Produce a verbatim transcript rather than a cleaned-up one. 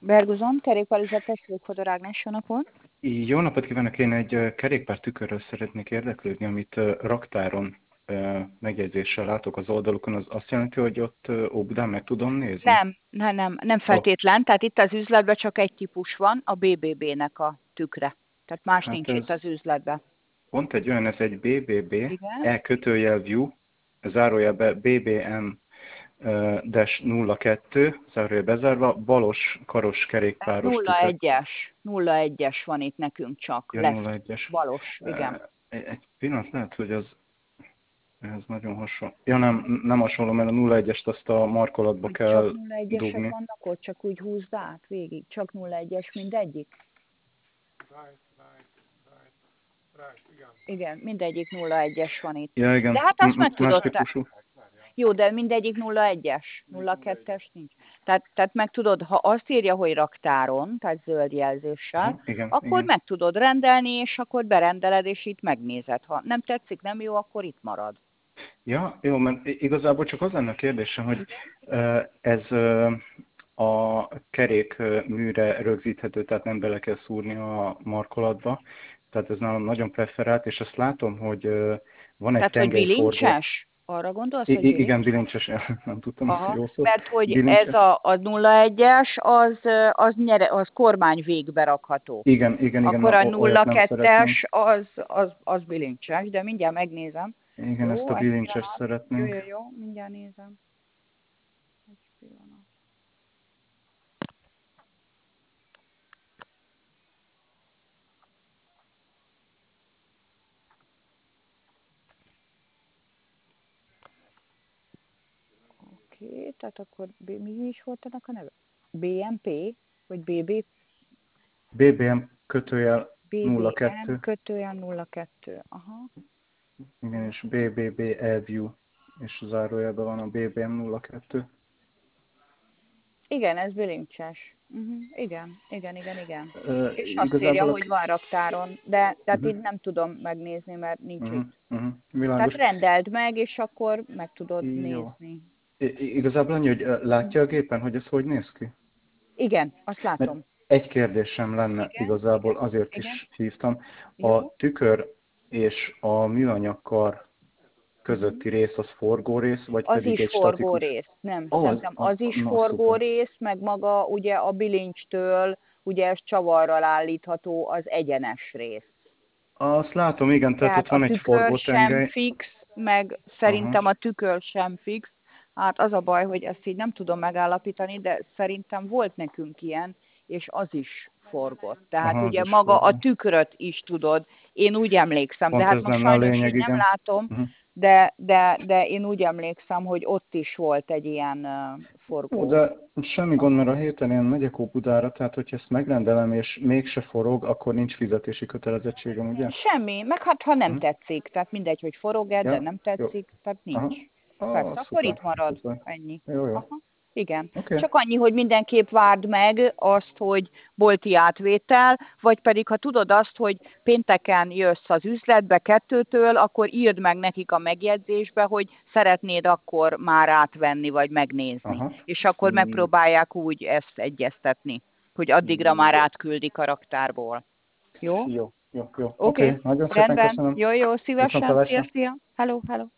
Berguzon, kerékpárüzetes Légfodor Ágnes, jó napot! Jó napot kívánok! Én egy kerékpár tükörről szeretnék érdeklődni, amit raktáron megjegyzéssel látok az oldalukon. Az azt jelenti, hogy ott Óbudán meg tudom nézni? Nem, nem, nem, nem Oh, feltétlen. Tehát itt az üzletben csak egy típus van, a bé bé bé-nek a tükre. Tehát más hát nincs itt ez az üzletben. pont egy olyan, ez egy bé bé bé, Igen? E kötőjel view, zárójelbe bé bé em nulla kettő, zárójelbe bezárva, balos karos Ez kerékpáros nulla tükör. egyes, nulla egyes van itt nekünk csak, Ja, lesz. nulla egyes. Balos, igen. Egy, egy pillanat, lehet, hogy az ez nagyon hasonló. Ja, nem, nem hasonló, mert a nulla egyest azt a markolatba Hogy csak kell nulla egyesek dugni. vannak ott, csak úgy húzd át végig. Csak nulla egyes mindegyik. Right, right, right, right, igen. Igen, mindegyik nulla egyes van itt. Ja, De igen, hát azt meg M- más tudod te. típusú. Jó, de mindegyik nulla egyes, nulla kettes nincs. Tehát, tehát meg tudod, ha azt írja, hogy raktáron, tehát zöld jelzéssel, Aha, igen, akkor igen. meg tudod rendelni, és akkor berendeled, és itt megnézed. Ha nem tetszik, nem jó, akkor itt marad. Ja, jó, mert igazából csak az lenne a kérdésem, hogy uh, ez uh, a kerék uh, műre rögzíthető, tehát nem bele kell szúrni a markolatba. Tehát ez nálam nagyon preferált, és azt látom, hogy uh, van egy Tehát, hogy tengelyforgó. bilincses? Arra gondolsz, I- hogy i- igen, bilincses? bilincses, nem tudtam azt Aha, jó szót. mert hogy ez Bilincses. a, a nulla egyes, az, az, nyere, az kormány végbe rakható. Igen, igen, igen, Akkor na, a o- olyat nem nulla kettes szeretnénk. az, az, az bilincses, de mindjárt megnézem. Igen, ezt Jó, a egy bilincses pillanat. Jó, jó, szeretnénk. jó, mindjárt nézem. Egy pillanat. Oké, okay, tehát akkor B, mi is volt ennek a neve? bé em pé? Vagy bé bé? bé bé em kötőjel nulla bé bé en kettő. kötőjel nulla kettő. Aha. Igen, és bé bé bé eView, és zárójelben van a bé bé em nulla kettő. Igen, ez bilincses. Uh-huh. Igen, igen, igen, igen. Uh, És azt írja, igazából a... hogy van raktáron, de tehát Uh-huh, így nem tudom megnézni, mert nincs uh-huh, itt. uh-huh, Tehát világos. rendeld meg, és akkor meg tudod Jó. nézni. I- igazából annyi, hogy uh, látja a gépen, hogy ez hogy néz ki? Igen, azt Mert látom. egy kérdésem lenne, Igen, igazából igen, azért igen. is hívtam. A Jó. tükör és a műanyagkar Uh-huh. közötti rész az forgó rész, vagy Az pedig is egy forgó statikus? rész, nem, Ó, az, szerintem az, az is na forgó szuper. rész, meg maga ugye a bilincstől, ugye ez csavarral állítható az egyenes rész. Azt látom, igen, tehát Tehát ott a van egy tükör sem forgótengely. fix, meg Aha, szerintem a tükör sem fix. Hát az a baj, hogy ezt így nem tudom megállapítani, de szerintem volt nekünk ilyen, és az is forgott. Tehát aha, az ugye is maga a forgó. tükröt is tudod, én úgy emlékszem, de Pont hát ez most lenne a sajnos lényeg, így nem igen. látom, Uh-huh. de, de, de én úgy emlékszem, hogy ott is volt egy ilyen uh, Ó, forgó. de semmi gond, mert a héten én megyek Óbudára, tehát hogyha ezt megrendelem és mégse forog, akkor nincs fizetési kötelezettségem, ugye? Semmi, meg hát ha nem Uh-huh. tetszik, tehát mindegy, hogy forog-e, de Ja, nem jó. tetszik, tehát Aha. nincs. Ah, Persze, akkor szuper, itt marad, szuper. ennyi. Jó, jó. Aha, igen. Oké. Okay. Csak annyi, hogy mindenképp várd meg azt, hogy bolti átvétel, vagy pedig ha tudod azt, hogy pénteken jössz az üzletbe kettőtől, akkor írd meg nekik a megjegyzésbe, hogy szeretnéd akkor már átvenni, vagy megnézni. Aha. És akkor I- megpróbálják úgy ezt egyeztetni, hogy addigra már Jó. átküldik a raktárból. Jó? Jó, jó, jó. Oké, Oké, okay. Nagyon szépen rendben. köszönöm. Jó, jó, szívesen. Szia, Viszontlátásra. szia. Hello, hello.